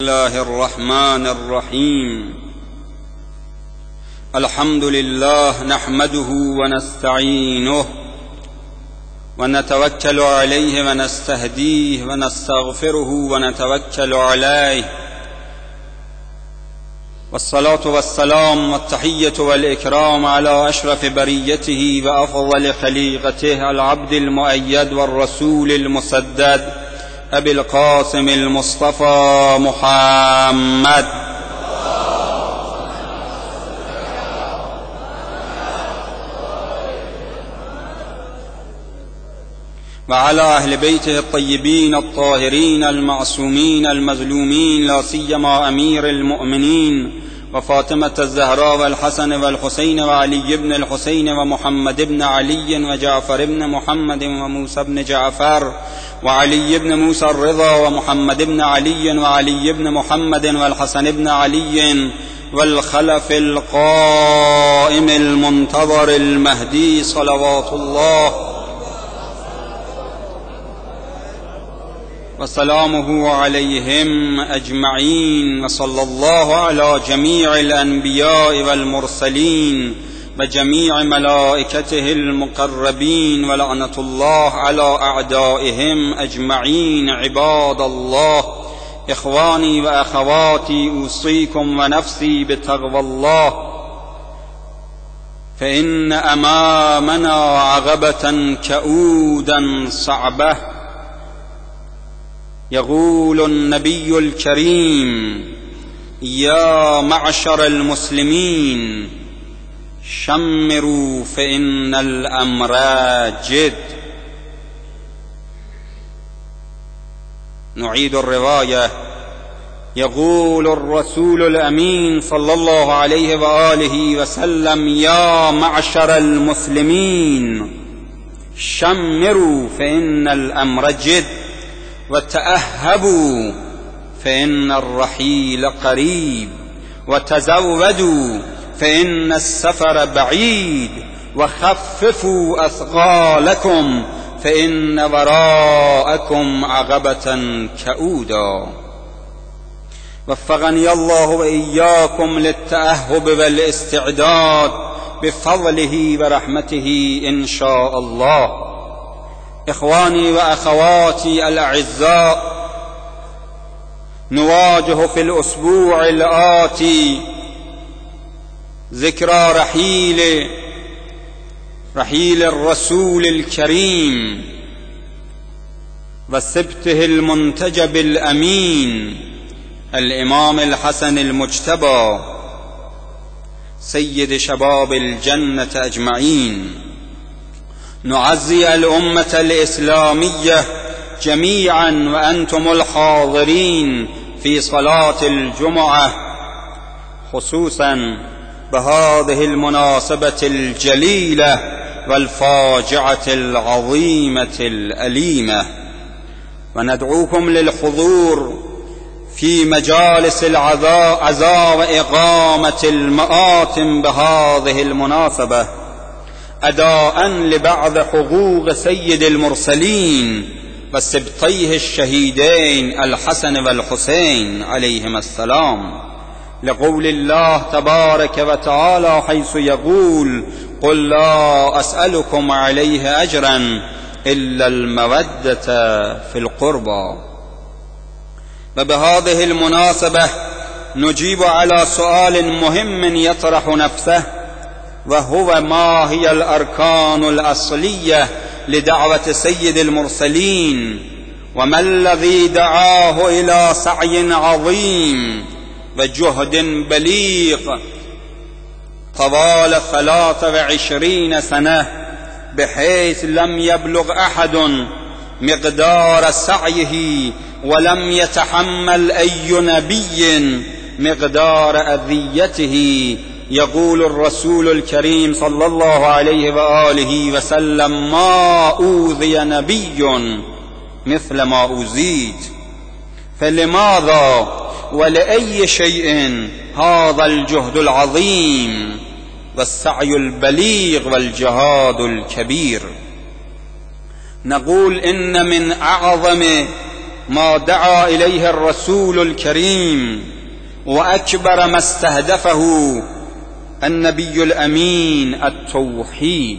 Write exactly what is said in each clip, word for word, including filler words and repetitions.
الله الرحمن الرحيم. الحمد لله نحمده ونستعينه ونتوكل عليه ونستهديه ونستغفره ونتوكل عليه، والصلاة والسلام والتحية والإكرام على أشرف بريته وأفضل خليقته العبد المؤيد والرسول المسدد أبي القاسم المصطفى محمد وعلى أهل بيته الطيبين الطاهرين المعصومين المظلومين، لا سيما أمير المؤمنين وفاطمة الزهراء والحسن والحسين وعلي بن الحسين ومحمد بن علي وجعفر بن محمد وموسى بن جعفر وعلي بن موسى الرضا ومحمد بن علي وعلي بن محمد والحسن بن علي والخلف القائم المنتظر المهدي صلوات الله وسلامه عليهم أجمعين. وصلى الله على جميع الأنبياء والمرسلين وجميع ملائكته المقربين، ولعنة الله على أعدائهم أجمعين. عباد الله، إخواني وأخواتي، أوصيكم ونفسي بتقوى الله، فإن أمامنا عقبة كؤودا صعبة. يقول النبي الكريم: يا معشر المسلمين شمروا فإن الأمر جد. نعيد الرواية: يقول الرسول الأمين صلى الله عليه وآله وسلم: يا معشر المسلمين شمروا فإن الأمر جد، وتأهبوا فإن الرحيل قريب، وتزودوا فإن السفر بعيد، وخففوا أثقالكم فإن وراءكم عقبة كؤودا. وفقني الله وإياكم للتأهب والاستعداد بفضله ورحمته إن شاء الله. إخواني وأخواتي الأعزاء، نواجه في الأسبوع الآتي ذكرى رحيل رحيل الرسول الكريم وسبته المنتجب الأمين الإمام الحسن المجتبى سيد شباب الجنة أجمعين. نعزي الأمة الإسلامية جميعا وأنتم الحاضرين في صلاة الجمعة، خصوصا بهذه المناسبة الجليلة والفاجعة العظيمة الأليمة، وندعوكم للحضور في مجالس العزاء وإقامة المآتم بهذه المناسبة، أداء لبعض حقوق سيد المرسلين وسبطيه الشهيدين الحسن والحسين عليهما السلام، لقول الله تبارك وتعالى حيث يقول: قل لا أسألكم عليه أجرا إلا المودة في القربى. وبهذه المناسبة نجيب على سؤال مهم يطرح نفسه، وهو: ما هي الأركان الأصلية لدعوة سيد المرسلين؟ وما الذي دعاه إلى سعي عظيم وجهد بليغ طوال ثلاث وعشرين سنة، بحيث لم يبلغ أحد مقدار سعيه ولم يتحمل أي نبي مقدار أذيته؟ يقول الرسول الكريم صلى الله عليه وآله وسلم: ما أوذي نبي مثل ما أوذيت. فلماذا ولأي شيء هذا الجهد العظيم والسعي البليغ والجهاد الكبير؟ نقول إن من أعظم ما دعا إليه الرسول الكريم وأكبر ما استهدفه النبي الأمين التوحيد.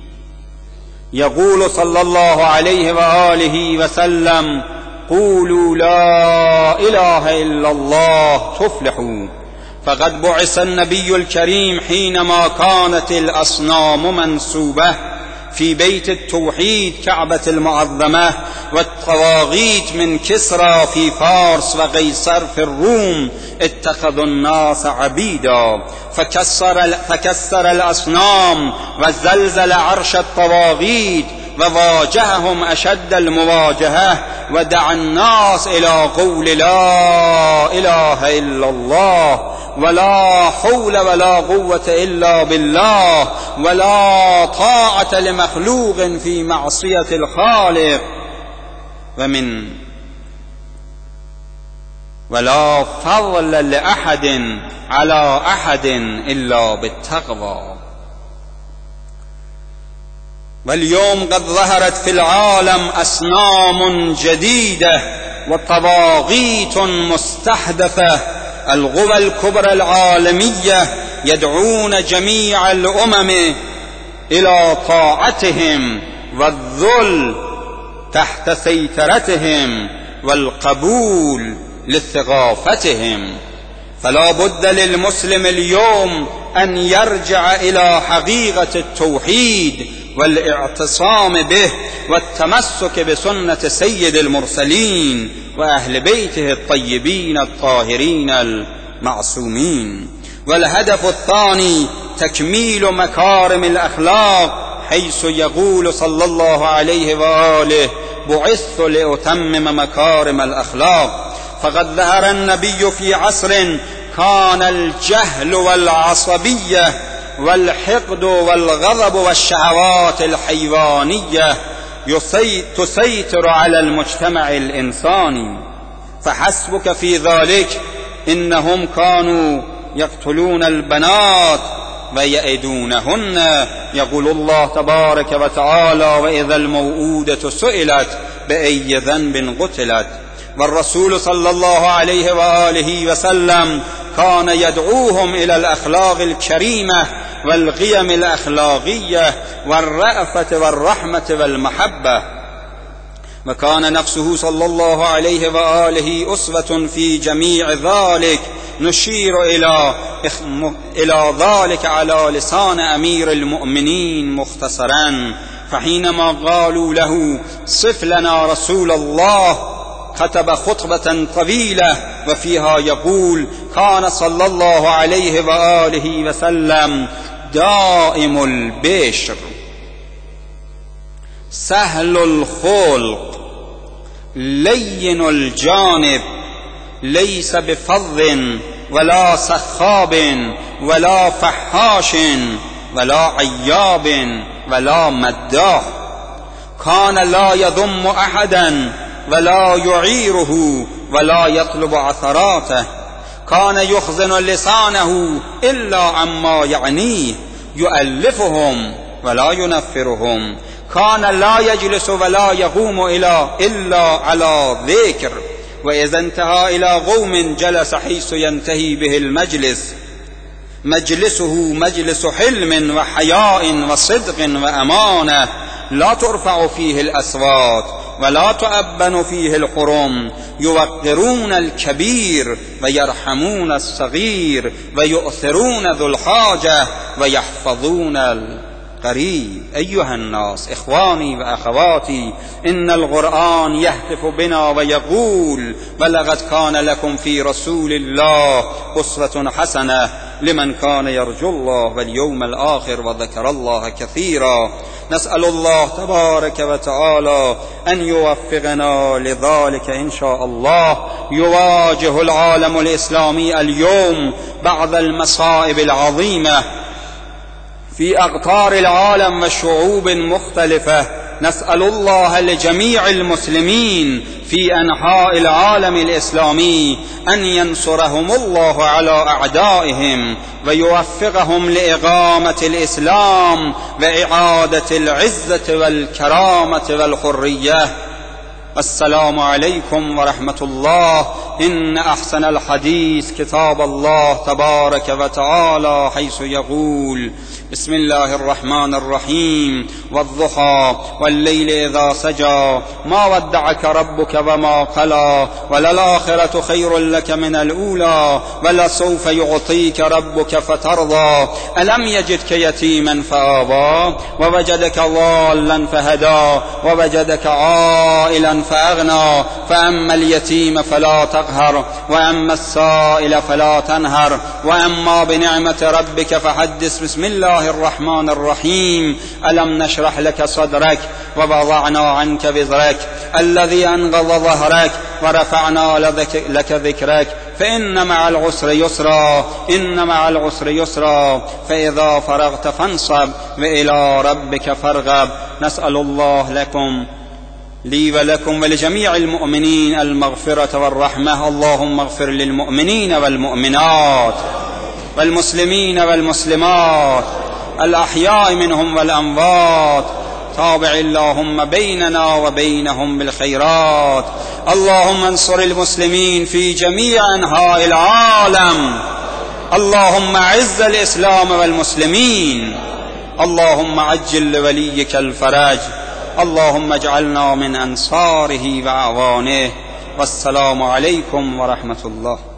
يقول صلى الله عليه وآله وسلم: قولوا لا إله إلا الله تفلحوا. فقد بعث النبي الكريم حينما كانت الأصنام منصوبة في بيت التوحيد كعبة المعظمة، والطواغيت من كسرى في فارس وقيصر في الروم اتخذوا الناس عبيدا، فكسر, فكسر الأصنام وزلزل عرش الطواغيت وواجههم أشد المواجهة، ودعا الناس إلى قول لا إله إلا الله، ولا حول ولا قوة إلا بالله، ولا طاعة لمخلوق في معصية الخالق، ومن ولا فضل لأحد على أحد إلا بالتقوى. واليوم قد ظهرت في العالم أصنام جديدة وطواغيت مستحدثة. القوى الكبرى العالمية يدعون جميع الأمم إلى طاعتهم والذل تحت سيطرتهم والقبول لثقافتهم. فلا بد للمسلم اليوم أن يرجع إلى حقيقة التوحيد والاعتصام به والتمسك بسنة سيد المرسلين وأهل بيته الطيبين الطاهرين المعصومين. والهدف الثاني تكميل مكارم الأخلاق، حيث يقول صلى الله عليه وآله: بعثت لأتمم مكارم الأخلاق. فقد ظهر النبي في عصر كان الجهل والعصبية والحقد والغضب والشهوات الحيوانية تسيطر على المجتمع الإنساني، فحسبك في ذلك إنهم كانوا يقتلون البنات ويئدونهن. يقول الله تبارك وتعالى: وإذا الموءودة سئلت بأي ذنب قتلت. والرسول صلى الله عليه وآله وسلم كان يدعوهم إلى الأخلاق الكريمة والقيم الأخلاقية والرأفة والرحمة والمحبة، وكان نفسه صلى الله عليه وآله أسوة في جميع ذلك. نشير إلى إلى ذلك على لسان أمير المؤمنين مختصرا، فحينما قالوا له: صف لنا رسول الله، كتب خطبة طويلة وفيها يقول: كان صلى الله عليه وآله وسلم دائم البشر، سهل الخلق، لين الجانب، ليس بفظ ولا سخاب ولا فحاش ولا عياب ولا مداح. كان لا يذم أحدا ولا يعيره ولا يطلب عثراته. كان يخزن لسانه إلا عما يعنيه، يؤلفهم ولا ينفرهم. كان لا يجلس ولا يقوم إلا على ذكر، وإذا انتهى إلى قوم جلس حيث ينتهي به المجلس. مجلسه مجلس حلم وحياء وصدق وأمانة، لا ترفع فيه الأصوات ولا تؤبن فيه الحرم. يوقرون الكبير ويرحمون الصغير، ويؤثرون ذو الحاجة ويحفظون القريب. أيها الناس، إخواني وأخواتي، إن القرآن يهتف بنا ويقول: ولقد كان لكم في رسول الله أسوة حسنة لمن كان يرجو الله واليوم الآخر وذكر الله كثيرا. نسأل الله تبارك وتعالى أن يوفقنا لذلك إن شاء الله. يواجه العالم الإسلامي اليوم بعض المصائب العظيمة في أقطار العالم وشعوب مختلفة. نسأل الله لجميع المسلمين في أنحاء العالم الإسلامي أن ينصرهم الله على أعدائهم ويوفقهم لإقامة الإسلام وإعادة العزة والكرامة والحرية. السلام عليكم ورحمة الله. إن أحسن الحديث كتاب الله تبارك وتعالى حيث يقول: بسم الله الرحمن الرحيم والضحى والليل إذا سجى ما ودعك ربك وما قلى وللآخرة خير لك من الأولى ولسوف يعطيك ربك فترضى ألم يجدك يتيما فآوى ووجدك ضالا فهدى ووجدك عائلا فأغنى فأما اليتيم فلا تقهر وأما السائل فلا تنهر وأما بنعمة ربك فحدث. بسم الله الرحمن الرحيم. ألم نشرح لك صدرك ووضعنا عنك وزرك الذي أنقض ظهرك ورفعنا لك ذكرك فإن مع العسر يسرا إن مع العسر يسرا فإذا فرغت فانصب وإلى ربك فارغب. نسأل الله لكم لي ولكم ولجميع المؤمنين المغفرة والرحمة. اللهم اغفر للمؤمنين والمؤمنات والمسلمين والمسلمات الأحياء منهم والأموات. تابع اللهم بيننا وبينهم بالخيرات. اللهم انصر المسلمين في جميع أنحاء العالم. اللهم أعز الإسلام والمسلمين. اللهم عجل لوليك الفرج. اللهم اجعلنا من أنصاره وأعوانه. والسلام عليكم ورحمة الله.